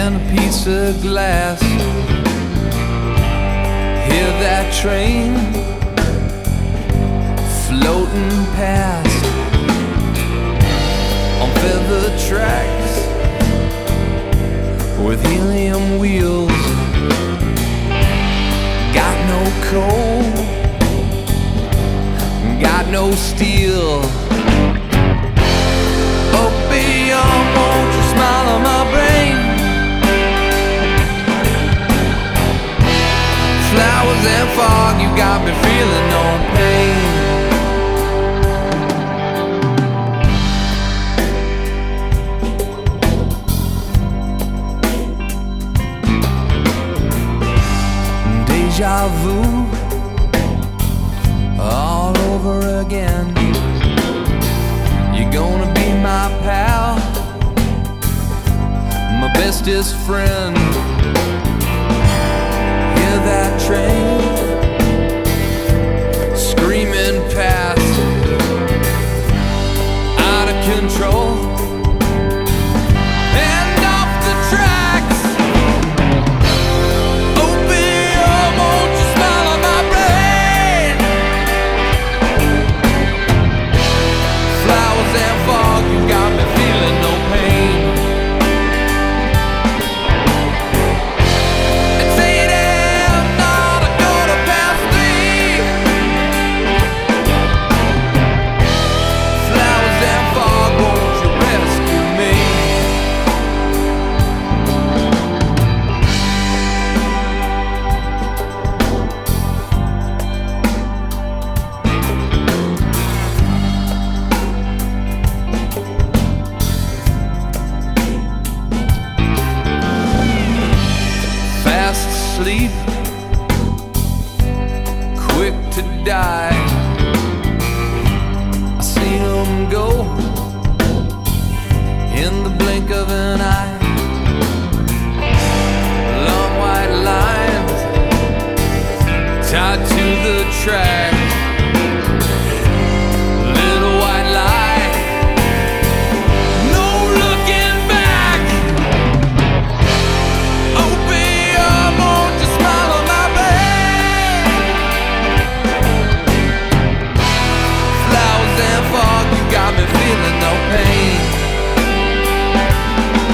and a piece of glass. Hear that train floating past on feather tracks with helium wheels. Got no coal, got no steel. Opium, won't you smile on my brain? Flowers and fog, you got me feeling no pain. Deja vu all over again. You're gonna be my pal, my bestest friend. Hear that train screaming past, out of control and off the tracks. Opium, won't you smile on my brain? Flowers and fog, you got me feeling no pain. It's 8 a.m., not a quarter past 3. Flowers and fog, won't you rescue me? Fast asleep, quick to die. I seen them go in the blink of an eye. Long white lines tied to the track. Little white lie, no looking back. Opium, won't you smile on my brain? Flowers and fog, you got me feeling no pain.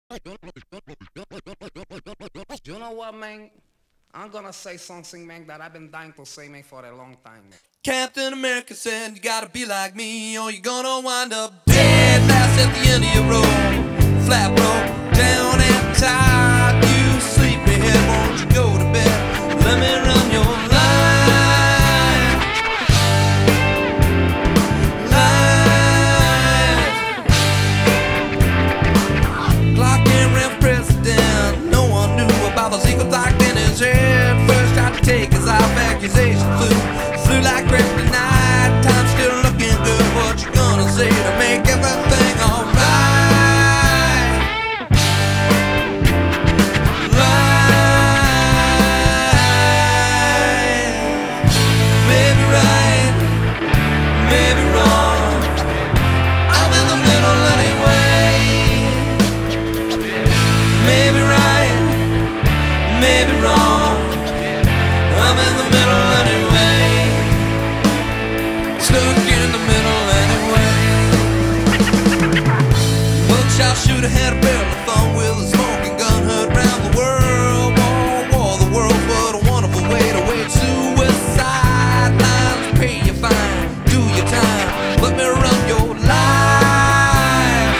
You know what, man? I'm gonna say something, man, that I've been dying to say, man, for a long time, man. Captain America said you gotta be like me or you're gonna wind up dead last at the end of your road. Flat road, down and tired, you sleepyhead, won't you go to bed? Let me run your line. Clark Kent ran president, no one knew about those eagles like in his head. First tried to take his life, accusation flew like kryptonite. Time still looking good, what you gonna say to make everything alright? Maybe right, maybe wrong, I'm in the middle anyway. Maybe right, maybe wrong, I'm in the middle anyway. Stuck in the middle anyway. Buckshot shooter had a barrel of fun with a smoking gun, heard round the world. War, the world, what a wonderful way to wait. Suicide lines, pay your fine, do your time, let me run your life.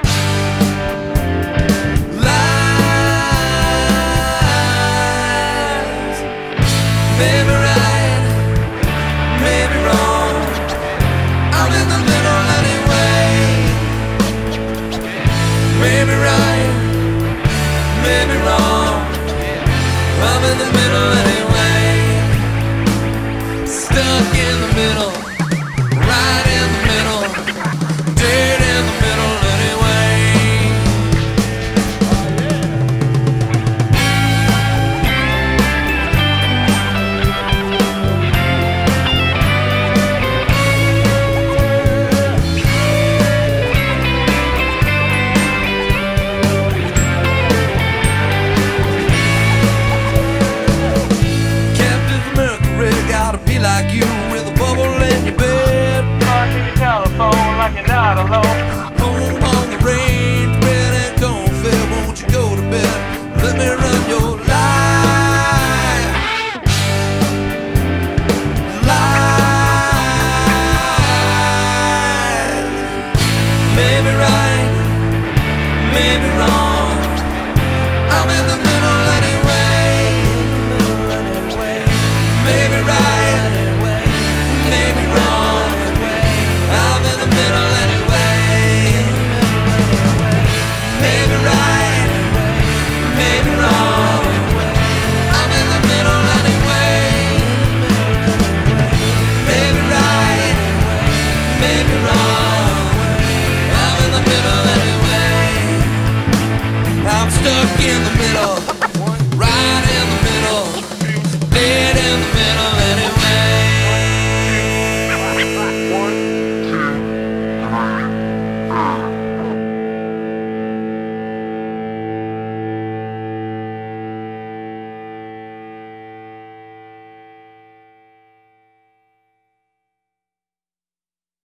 Lies. Maybe right, maybe wrong, I'm in the middle anyway. Maybe right, maybe wrong, I'm in the middle anyway. Stuck in the middle, right in the middle, dead in the middle anyway. Captain America, gotta be like you with a bubble in your bed. Talking your telephone like you're not alone. Home on the range, bread and cornfed, won't you go to bed? Let me run your life. Life. Maybe right, maybe wrong, I'm in the middle anyway. Maybe right, maybe wrong, I'm in the middle anyway. Maybe right, maybe wrong, I'm in the middle anyway. Maybe right, maybe wrong, I'm in the middle anyway. I'm stuck in the middle.